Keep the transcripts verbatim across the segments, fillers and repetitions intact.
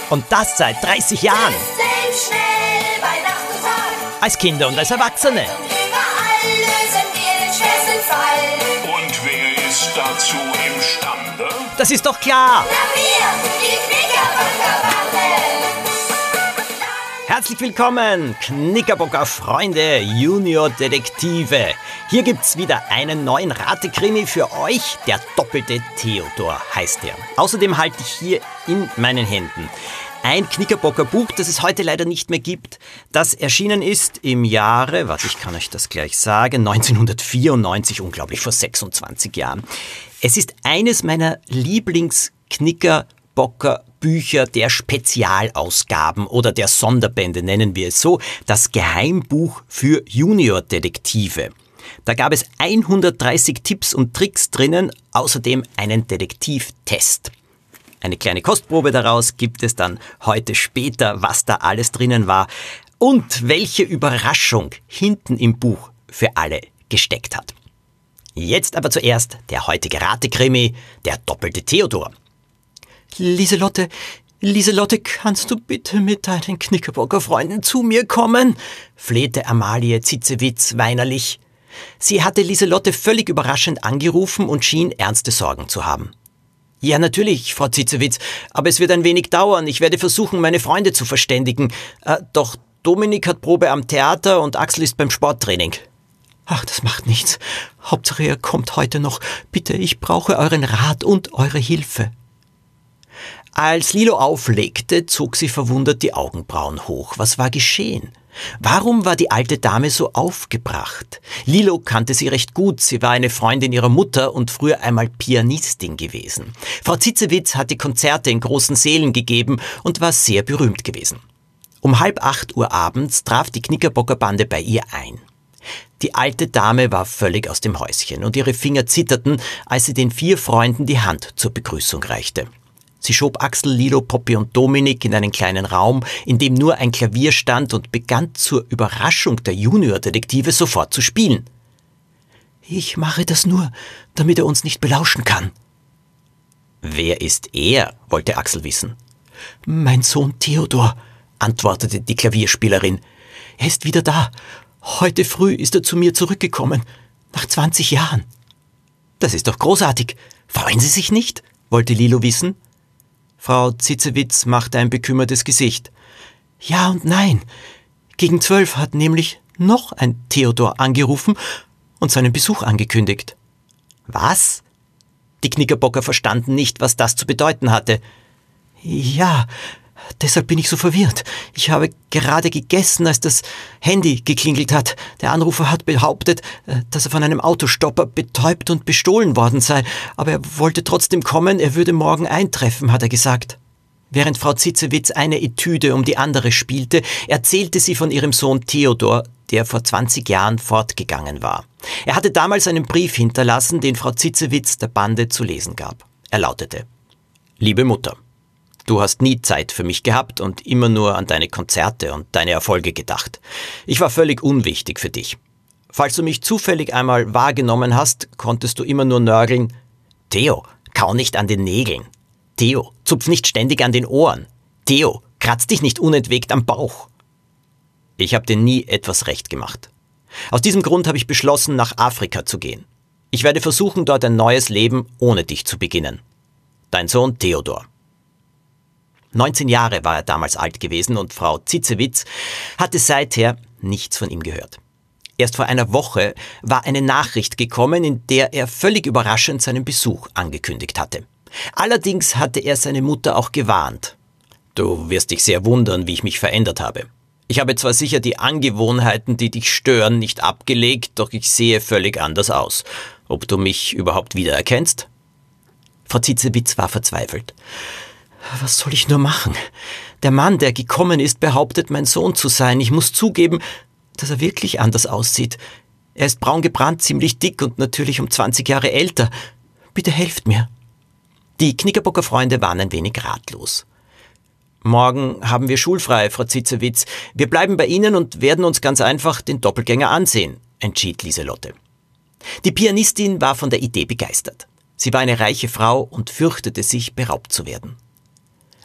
Und das seit dreißig Jahren. Schnell bei Nacht und Tag. Als Kinder und als Erwachsene. Und überall lösen wir den schwersten Fall. Und wer ist dazu imstande? Das ist doch klar. Na wir, die Knickerbockerbande. Herzlich willkommen, Knickerbocker Freunde, Junior-Detektive. Hier gibt's wieder einen neuen Ratekrimi für euch. Der doppelte Theodor heißt er. Außerdem halte ich hier in meinen Händen ein Knickerbocker Buch, das es heute leider nicht mehr gibt, das erschienen ist im Jahre, warte, ich kann euch das gleich sagen, neunzehnhundertvierundneunzig, unglaublich, vor sechsundzwanzig Jahren. Es ist eines meiner Lieblings-Knickerbocker Bücher der Spezialausgaben oder der Sonderbände, nennen wir es so, das Geheimbuch für Junior-Detektive. Da gab es hundertdreißig Tipps und Tricks drinnen, außerdem einen Detektivtest. Eine kleine Kostprobe daraus gibt es dann heute später, was da alles drinnen war und welche Überraschung hinten im Buch für alle gesteckt hat. Jetzt aber zuerst der heutige Ratekrimi, der doppelte Theodor. Lieselotte, Lieselotte, kannst du bitte mit deinen Knickerbocker Freunden zu mir kommen? Flehte Amalie Zitzewitz weinerlich. Sie hatte Lieselotte völlig überraschend angerufen und schien ernste Sorgen zu haben. Ja, natürlich, Frau Zitzewitz, aber es wird ein wenig dauern. Ich werde versuchen, meine Freunde zu verständigen. Äh, doch Dominik hat Probe am Theater und Axel ist beim Sporttraining. Ach, das macht nichts. Hauptsache, er kommt heute noch. Bitte, ich brauche euren Rat und eure Hilfe. Als Lilo auflegte, zog sie verwundert die Augenbrauen hoch. Was war geschehen? Warum war die alte Dame so aufgebracht? Lilo kannte sie recht gut. Sie war eine Freundin ihrer Mutter und früher einmal Pianistin gewesen. Frau Zitzewitz hatte Konzerte in großen Sälen gegeben und war sehr berühmt gewesen. Um halb acht Uhr abends traf die Knickerbocker-Bande bei ihr ein. Die alte Dame war völlig aus dem Häuschen und ihre Finger zitterten, als sie den vier Freunden die Hand zur Begrüßung reichte. Sie schob Axel, Lilo, Poppy und Dominik in einen kleinen Raum, in dem nur ein Klavier stand und begann zur Überraschung der Junior-Detektive sofort zu spielen. »Ich mache das nur, damit er uns nicht belauschen kann.« »Wer ist er?« wollte Axel wissen. »Mein Sohn Theodor«, antwortete die Klavierspielerin. »Er ist wieder da. Heute früh ist er zu mir zurückgekommen, nach zwanzig Jahren.« »Das ist doch großartig. Freuen Sie sich nicht?« wollte Lilo wissen. Frau Zitzewitz machte ein bekümmertes Gesicht. »Ja und nein. Gegen zwölf hat nämlich noch ein Theodor angerufen und seinen Besuch angekündigt.« »Was?« Die Knickerbocker verstanden nicht, was das zu bedeuten hatte. »Ja, deshalb bin ich so verwirrt. Ich habe gerade gegessen, als das Handy geklingelt hat. Der Anrufer hat behauptet, dass er von einem Autostopper betäubt und bestohlen worden sei, aber er wollte trotzdem kommen, er würde morgen eintreffen, hat er gesagt.« Während Frau Zitzewitz eine Etüde um die andere spielte, erzählte sie von ihrem Sohn Theodor, der vor zwanzig Jahren fortgegangen war. Er hatte damals einen Brief hinterlassen, den Frau Zitzewitz der Bande zu lesen gab. Er lautete: »Liebe Mutter, du hast nie Zeit für mich gehabt und immer nur an deine Konzerte und deine Erfolge gedacht. Ich war völlig unwichtig für dich. Falls du mich zufällig einmal wahrgenommen hast, konntest du immer nur nörgeln: Theo, kau nicht an den Nägeln. Theo, zupf nicht ständig an den Ohren. Theo, kratz dich nicht unentwegt am Bauch. Ich habe dir nie etwas recht gemacht. Aus diesem Grund habe ich beschlossen, nach Afrika zu gehen. Ich werde versuchen, dort ein neues Leben ohne dich zu beginnen. Dein Sohn Theodor.« neunzehn Jahre war er damals alt gewesen und Frau Zitzewitz hatte seither nichts von ihm gehört. Erst vor einer Woche war eine Nachricht gekommen, in der er völlig überraschend seinen Besuch angekündigt hatte. Allerdings hatte er seine Mutter auch gewarnt. »Du wirst dich sehr wundern, wie ich mich verändert habe. Ich habe zwar sicher die Angewohnheiten, die dich stören, nicht abgelegt, doch ich sehe völlig anders aus. Ob du mich überhaupt wiedererkennst?« Frau Zitzewitz war verzweifelt. »Was soll ich nur machen? Der Mann, der gekommen ist, behauptet, mein Sohn zu sein. Ich muss zugeben, dass er wirklich anders aussieht. Er ist braun gebrannt, ziemlich dick und natürlich um zwanzig Jahre älter. Bitte helft mir.« Die Knickerbocker Freunde waren ein wenig ratlos. »Morgen haben wir schulfrei, Frau Zitzewitz. Wir bleiben bei Ihnen und werden uns ganz einfach den Doppelgänger ansehen«, entschied Lieselotte. Die Pianistin war von der Idee begeistert. Sie war eine reiche Frau und fürchtete sich, beraubt zu werden.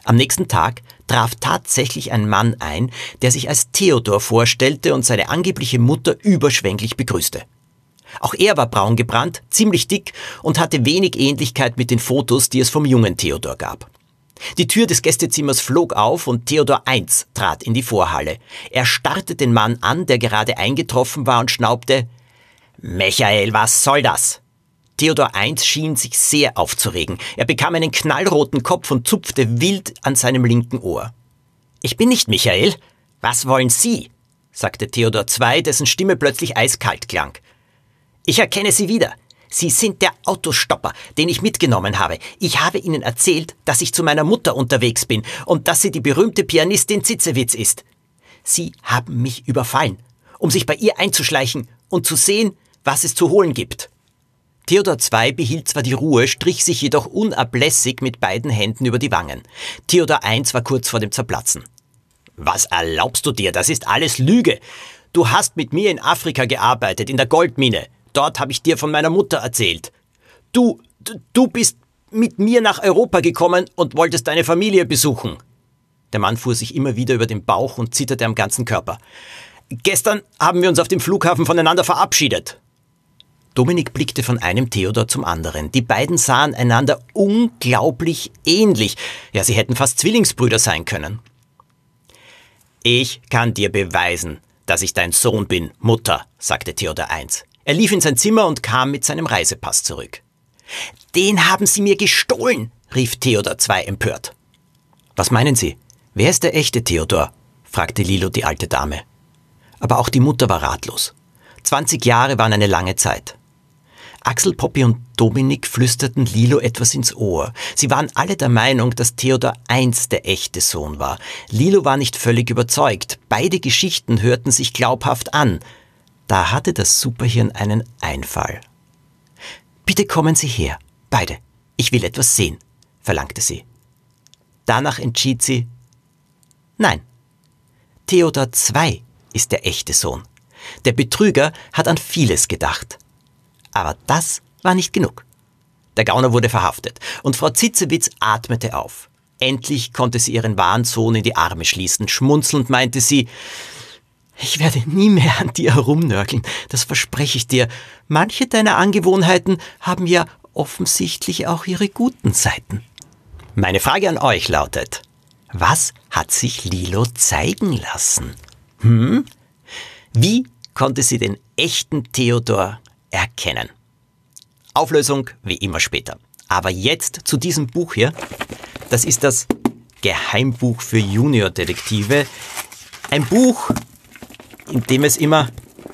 Am nächsten Tag traf tatsächlich ein Mann ein, der sich als Theodor vorstellte und seine angebliche Mutter überschwänglich begrüßte. Auch er war braun gebrannt, ziemlich dick und hatte wenig Ähnlichkeit mit den Fotos, die es vom jungen Theodor gab. Die Tür des Gästezimmers flog auf und Theodor Eins trat in die Vorhalle. Er starrte den Mann an, der gerade eingetroffen war, und schnaubte: »Michael, was soll das?« Theodor Eins schien sich sehr aufzuregen. Er bekam einen knallroten Kopf und zupfte wild an seinem linken Ohr. »Ich bin nicht Michael. Was wollen Sie?«, sagte Theodor Zwei, dessen Stimme plötzlich eiskalt klang. »Ich erkenne Sie wieder. Sie sind der Autostopper, den ich mitgenommen habe. Ich habe Ihnen erzählt, dass ich zu meiner Mutter unterwegs bin und dass sie die berühmte Pianistin Zitzewitz ist. Sie haben mich überfallen, um sich bei ihr einzuschleichen und zu sehen, was es zu holen gibt.« Theodor Zwei behielt zwar die Ruhe, strich sich jedoch unablässig mit beiden Händen über die Wangen. Theodor Eins war kurz vor dem Zerplatzen. »Was erlaubst du dir? Das ist alles Lüge. Du hast mit mir in Afrika gearbeitet, in der Goldmine. Dort habe ich dir von meiner Mutter erzählt. Du, du bist mit mir nach Europa gekommen und wolltest deine Familie besuchen.« Der Mann fuhr sich immer wieder über den Bauch und zitterte am ganzen Körper. »Gestern haben wir uns auf dem Flughafen voneinander verabschiedet.« Dominik blickte von einem Theodor zum anderen. Die beiden sahen einander unglaublich ähnlich. Ja, sie hätten fast Zwillingsbrüder sein können. »Ich kann dir beweisen, dass ich dein Sohn bin, Mutter«, sagte Theodor Eins. Er lief in sein Zimmer und kam mit seinem Reisepass zurück. »Den haben Sie mir gestohlen«, rief Theodor Zwei empört. »Was meinen Sie? Wer ist der echte Theodor?«, fragte Lilo die alte Dame. Aber auch die Mutter war ratlos. Zwanzig Jahre waren eine lange Zeit. Axel, Poppy und Dominik flüsterten Lilo etwas ins Ohr. Sie waren alle der Meinung, dass Theodor Eins der echte Sohn war. Lilo war nicht völlig überzeugt. Beide Geschichten hörten sich glaubhaft an. Da hatte das Superhirn einen Einfall. »Bitte kommen Sie her, beide. Ich will etwas sehen«, verlangte sie. Danach entschied sie: Nein, Theodor Zwei ist der echte Sohn. Der Betrüger hat an vieles gedacht. Aber das war nicht genug. Der Gauner wurde verhaftet und Frau Zitzewitz atmete auf. Endlich konnte sie ihren wahren Sohn in die Arme schließen. Schmunzelnd meinte sie: »Ich werde nie mehr an dir herumnörgeln, das verspreche ich dir. Manche deiner Angewohnheiten haben ja offensichtlich auch ihre guten Seiten.« Meine Frage an euch lautet: Was hat sich Lilo zeigen lassen? Hm? Wie konnte sie den echten Theodor erkennen? Auflösung wie immer später. Aber jetzt zu diesem Buch hier. Das ist das Geheimbuch für Juniordetektive. Ein Buch, in dem es immer,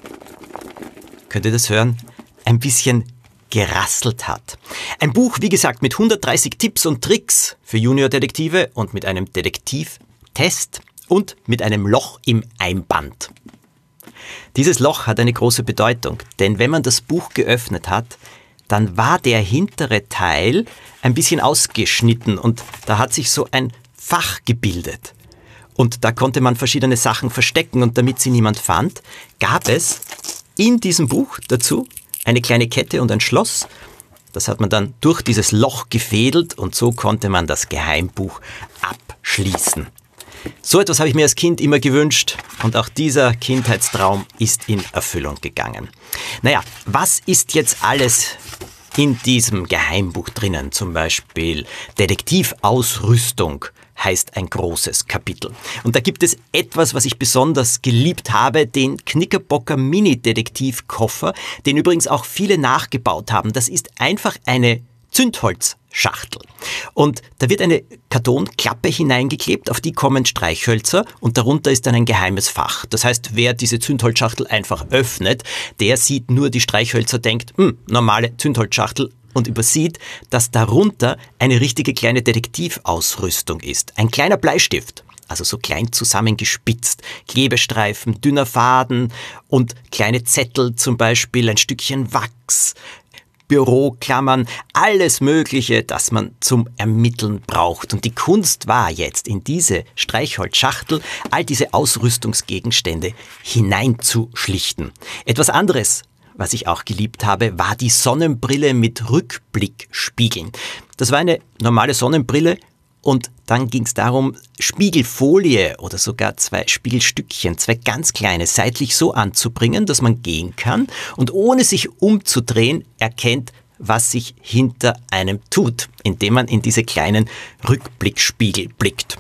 könnt ihr das hören, ein bisschen gerasselt hat. Ein Buch, wie gesagt, mit hundertdreißig Tipps und Tricks für Juniordetektive und mit einem Detektivtest und mit einem Loch im Einband. Dieses Loch hat eine große Bedeutung, denn wenn man das Buch geöffnet hat, dann war der hintere Teil ein bisschen ausgeschnitten und da hat sich so ein Fach gebildet. Und da konnte man verschiedene Sachen verstecken und damit sie niemand fand, gab es in diesem Buch dazu eine kleine Kette und ein Schloss. Das hat man dann durch dieses Loch gefädelt und so konnte man das Geheimbuch abschließen. So etwas habe ich mir als Kind immer gewünscht und auch dieser Kindheitstraum ist in Erfüllung gegangen. Naja, was ist jetzt alles in diesem Geheimbuch drinnen? Zum Beispiel Detektivausrüstung heißt ein großes Kapitel. Und da gibt es etwas, was ich besonders geliebt habe, den Knickerbocker Mini-Detektiv-Koffer, den übrigens auch viele nachgebaut haben. Das ist einfach eine Zündholzschachtel. Und da wird eine Kartonklappe hineingeklebt, auf die kommen Streichhölzer und darunter ist dann ein geheimes Fach. Das heißt, wer diese Zündholzschachtel einfach öffnet, der sieht nur die Streichhölzer, denkt, hm, normale Zündholzschachtel, und übersieht, dass darunter eine richtige kleine Detektivausrüstung ist. Ein kleiner Bleistift, also so klein zusammengespitzt, Klebestreifen, dünner Faden und kleine Zettel, zum Beispiel ein Stückchen Wachs, Büroklammern, alles Mögliche, das man zum Ermitteln braucht. Und die Kunst war jetzt, in diese Streichholzschachtel all diese Ausrüstungsgegenstände hineinzuschlichten. Etwas anderes, was ich auch geliebt habe, war die Sonnenbrille mit Rückblickspiegeln. Das war eine normale Sonnenbrille Und dann ging es darum, Spiegelfolie oder sogar zwei Spiegelstückchen, zwei ganz kleine, seitlich so anzubringen, dass man gehen kann und ohne sich umzudrehen erkennt, was sich hinter einem tut, indem man in diese kleinen Rückblickspiegel blickt.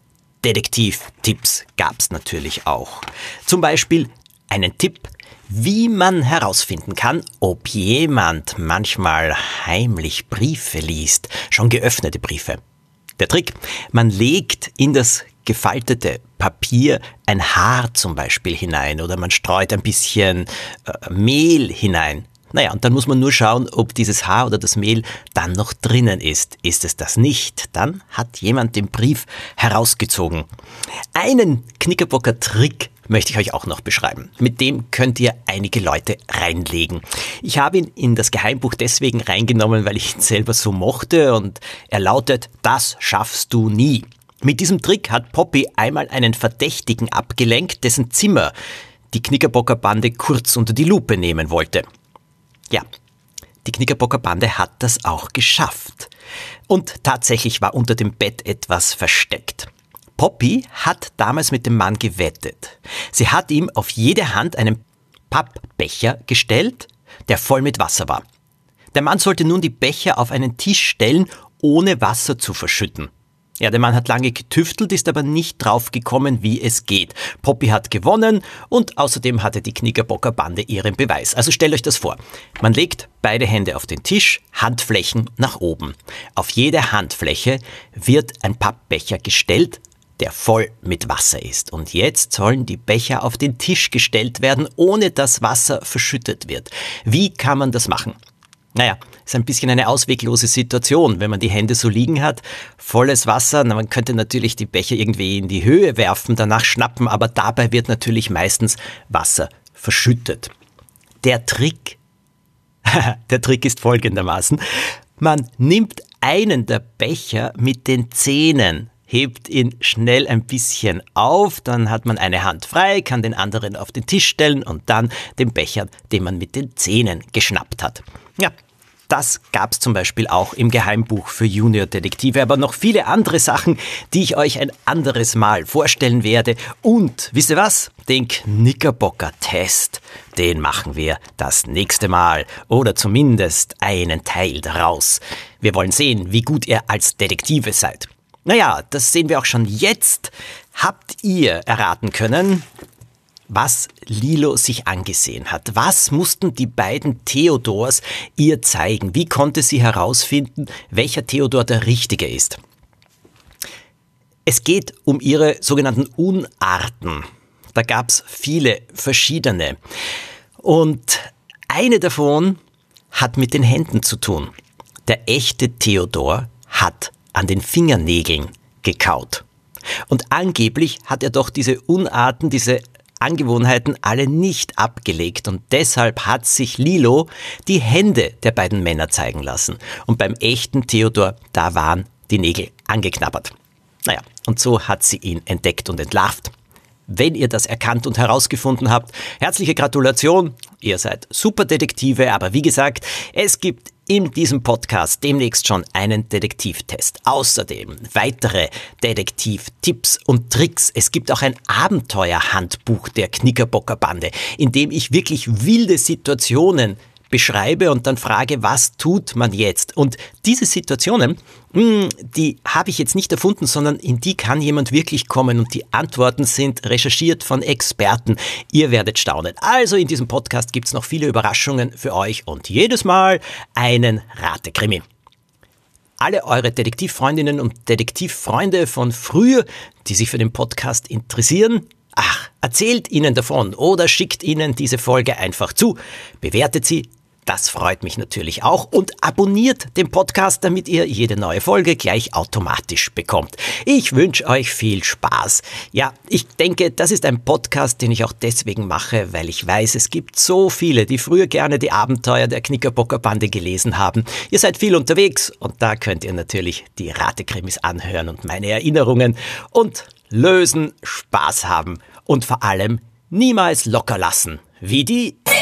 Detektivtipps gab's natürlich auch. Zum Beispiel einen Tipp, wie man herausfinden kann, ob jemand manchmal heimlich Briefe liest, schon geöffnete Briefe. Der Trick, man legt in das gefaltete Papier ein Haar zum Beispiel hinein oder man streut ein bisschen äh, Mehl hinein. Naja, und dann muss man nur schauen, ob dieses Haar oder das Mehl dann noch drinnen ist. Ist es das nicht, dann hat jemand den Brief herausgezogen. Einen Knickerbocker-Trick möchte ich euch auch noch beschreiben. Mit dem könnt ihr einige Leute reinlegen. Ich habe ihn in das Geheimbuch deswegen reingenommen, weil ich ihn selber so mochte und er lautet, das schaffst du nie. Mit diesem Trick hat Poppy einmal einen Verdächtigen abgelenkt, dessen Zimmer die Knickerbocker-Bande kurz unter die Lupe nehmen wollte. Ja, die Knickerbocker-Bande hat das auch geschafft. Und tatsächlich war unter dem Bett etwas versteckt. Poppy hat damals mit dem Mann gewettet. Sie hat ihm auf jede Hand einen Pappbecher gestellt, der voll mit Wasser war. Der Mann sollte nun die Becher auf einen Tisch stellen, ohne Wasser zu verschütten. Ja, der Mann hat lange getüftelt, ist aber nicht drauf gekommen, wie es geht. Poppy hat gewonnen und außerdem hatte die Knickerbocker-Bande ihren Beweis. Also stellt euch das vor. Man legt beide Hände auf den Tisch, Handflächen nach oben. Auf jede Handfläche wird ein Pappbecher gestellt, der voll mit Wasser ist. Und jetzt sollen die Becher auf den Tisch gestellt werden, ohne dass Wasser verschüttet wird. Wie kann man das machen? Naja, ist ein bisschen eine ausweglose Situation, wenn man die Hände so liegen hat. Volles Wasser, na, man könnte natürlich die Becher irgendwie in die Höhe werfen, danach schnappen, aber dabei wird natürlich meistens Wasser verschüttet. Der Trick, der Trick ist folgendermaßen, man nimmt einen der Becher mit den Zähnen, hebt ihn schnell ein bisschen auf, dann hat man eine Hand frei, kann den anderen auf den Tisch stellen und dann den Becher, den man mit den Zähnen geschnappt hat. Ja, das gab's zum Beispiel auch im Geheimbuch für Junior-Detektive, aber noch viele andere Sachen, die ich euch ein anderes Mal vorstellen werde. Und, wisst ihr was? Den Knickerbocker-Test, den machen wir das nächste Mal oder zumindest einen Teil daraus. Wir wollen sehen, wie gut ihr als Detektive seid. Naja, das sehen wir auch schon jetzt. Habt ihr erraten können, was Lilo sich angesehen hat? Was mussten die beiden Theodors ihr zeigen? Wie konnte sie herausfinden, welcher Theodor der Richtige ist? Es geht um ihre sogenannten Unarten. Da gab es viele verschiedene. Und eine davon hat mit den Händen zu tun. Der echte Theodor hat an den Fingernägeln gekaut. Und angeblich hat er doch diese Unarten, diese Angewohnheiten alle nicht abgelegt und deshalb hat sich Lilo die Hände der beiden Männer zeigen lassen. Und beim echten Theodor, da waren die Nägel angeknabbert. Naja, und so hat sie ihn entdeckt und entlarvt. Wenn ihr das erkannt und herausgefunden habt, herzliche Gratulation, ihr seid Superdetektive, aber wie gesagt, es gibt in diesem Podcast demnächst schon einen Detektivtest. Außerdem weitere Detektivtipps und Tricks. Es gibt auch ein Abenteuerhandbuch der Knickerbocker-Bande, in dem ich wirklich wilde Situationen beschreibe und dann frage, was tut man jetzt? Und diese Situationen, die habe ich jetzt nicht erfunden, sondern in die kann jemand wirklich kommen und die Antworten sind recherchiert von Experten. Ihr werdet staunen. Also in diesem Podcast gibt es noch viele Überraschungen für euch und jedes Mal einen Ratekrimi. Alle eure Detektivfreundinnen und Detektivfreunde von früher, die sich für den Podcast interessieren, ach, erzählt ihnen davon oder schickt ihnen diese Folge einfach zu, bewertet sie. Das freut mich natürlich auch und abonniert den Podcast, damit ihr jede neue Folge gleich automatisch bekommt. Ich wünsche euch viel Spaß. Ja, ich denke, das ist ein Podcast, den ich auch deswegen mache, weil ich weiß, es gibt so viele, die früher gerne die Abenteuer der Knickerbocker-Bande gelesen haben. Ihr seid viel unterwegs und da könnt ihr natürlich die Ratekrimis anhören und meine Erinnerungen und lösen, Spaß haben und vor allem niemals locker lassen, wie die